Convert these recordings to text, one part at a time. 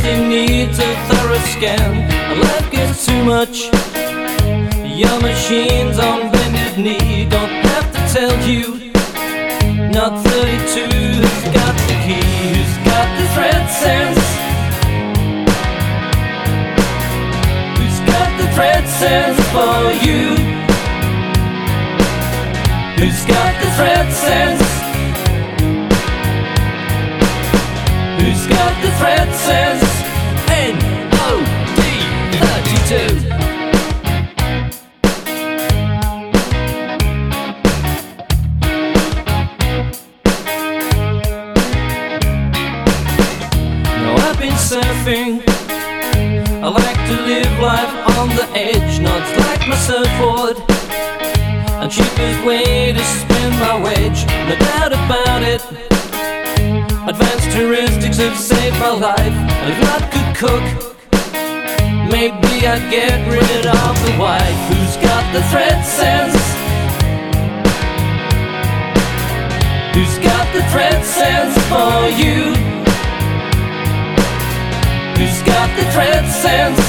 everything needs a thorough scan. And life gets too much. Your machine's on bended knee. Don't have to tell you. Not 32. Who's got the key? Who's got the thread sense? Who's got the thread sense for you? Who's got the thread sense? Who's got the thread sense? N-O-D-32. Now I've been surfing. I like to live life on the edge. Not like my surfboard. And cheapest way to spin my wedge. No doubt about it. Advanced heuristics have saved my life. If I could cook, maybe I'd get rid of the wife. Who's got the thread sense? Who's got the thread sense for you? Who's got the thread sense?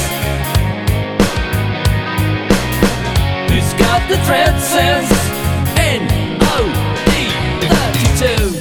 Who's got the thread sense? N-O-D-32.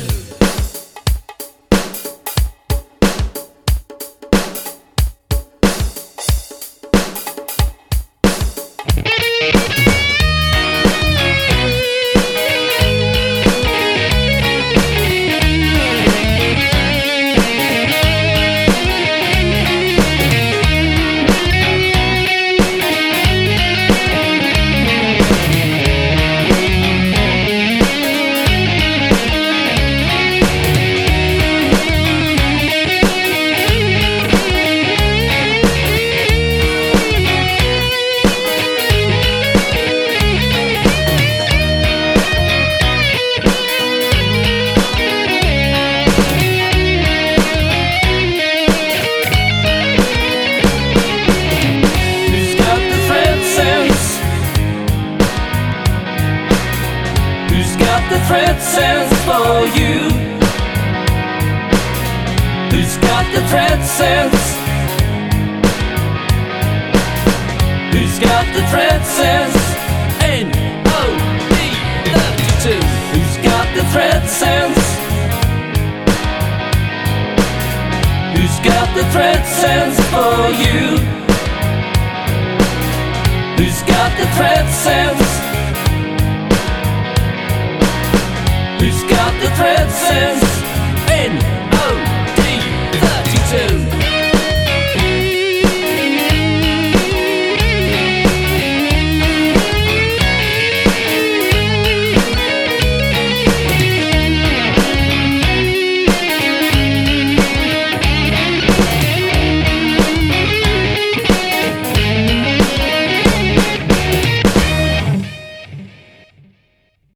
The thread sense for you. Who's got the thread sense? Who's got the thread sense? N-O-D-32. Who's got the thread sense? Who's got the thread sense for you? Who's got the thread sense? Who's got the thread sense?